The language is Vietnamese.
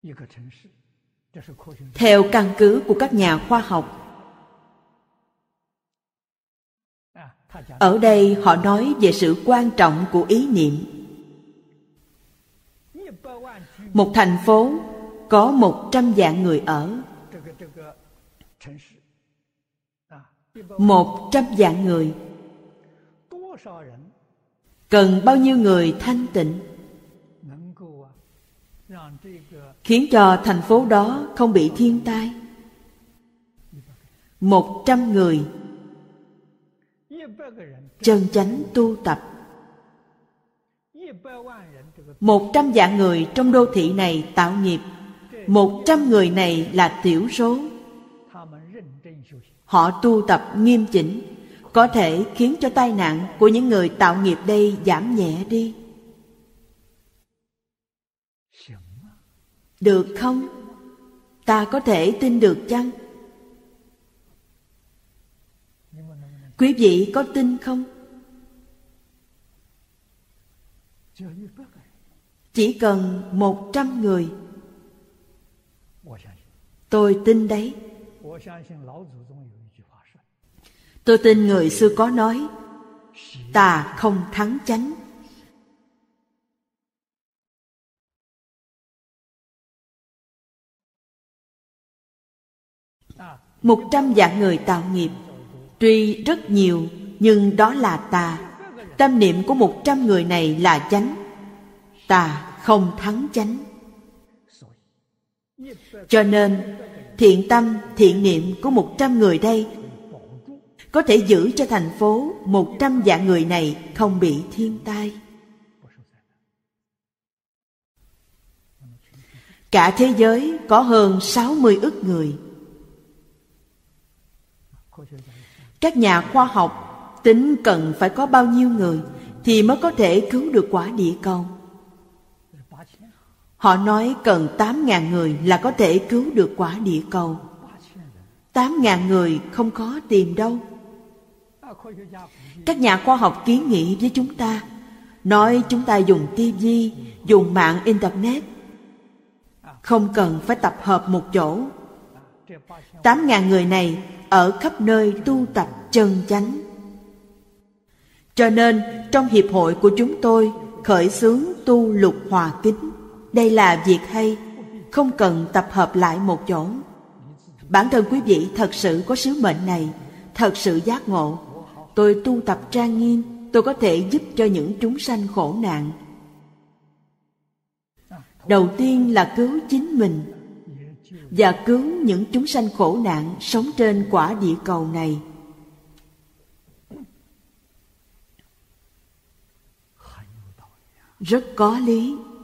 Theo căn cứ của các nhà khoa học, ở đây họ nói về sự quan trọng của ý niệm. Một thành phố có 100 vạn người ở. 100 vạn người. Cần bao nhiêu người thanh tịnh khiến cho thành phố đó không bị thiên tai? 100 người chân chánh tu tập. 100 vạn người trong đô thị này tạo nghiệp. 100 người này là thiểu số. Họ tu tập nghiêm chỉnh, có thể khiến cho tai nạn của những người tạo nghiệp đây giảm nhẹ đi. Được không? Ta có thể tin được chăng? Quý vị có tin không? Chỉ cần 100 người. Tôi tin đấy. Tôi tin người xưa có nói, tà không thắng chánh. Một 100 vạn người tạo nghiệp, tuy rất nhiều, nhưng đó là tà. Tâm niệm của 100 người này là chánh. Tà không thắng chánh. Cho nên, thiện tâm, thiện niệm của 100 người đây có thể giữ cho thành phố 100 vạn người này không bị thiên tai. Cả thế giới có hơn 60 ức người. Các nhà khoa học tính cần phải có bao nhiêu người thì mới có thể cứu được quả địa cầu. Họ nói cần 8.000 người là có thể cứu được quả địa cầu. 8.000 người không khó tìm đâu. Các nhà khoa học kiến nghị với chúng ta, nói chúng ta dùng TV, dùng mạng Internet, không cần phải tập hợp một chỗ. 8.000 người này ở khắp nơi tu tập chân chánh. Cho nên trong hiệp hội của chúng tôi khởi xướng tu lục hòa kính. Đây là việc hay, không cần tập hợp lại một chỗ. Bản thân quý vị thật sự có sứ mệnh này, thật sự giác ngộ. Tôi tu tập trang nghiêm, tôi có thể giúp cho những chúng sanh khổ nạn. Đầu tiên là cứu chính mình và cứu những chúng sanh khổ nạn sống trên quả địa cầu này. Rất có lý.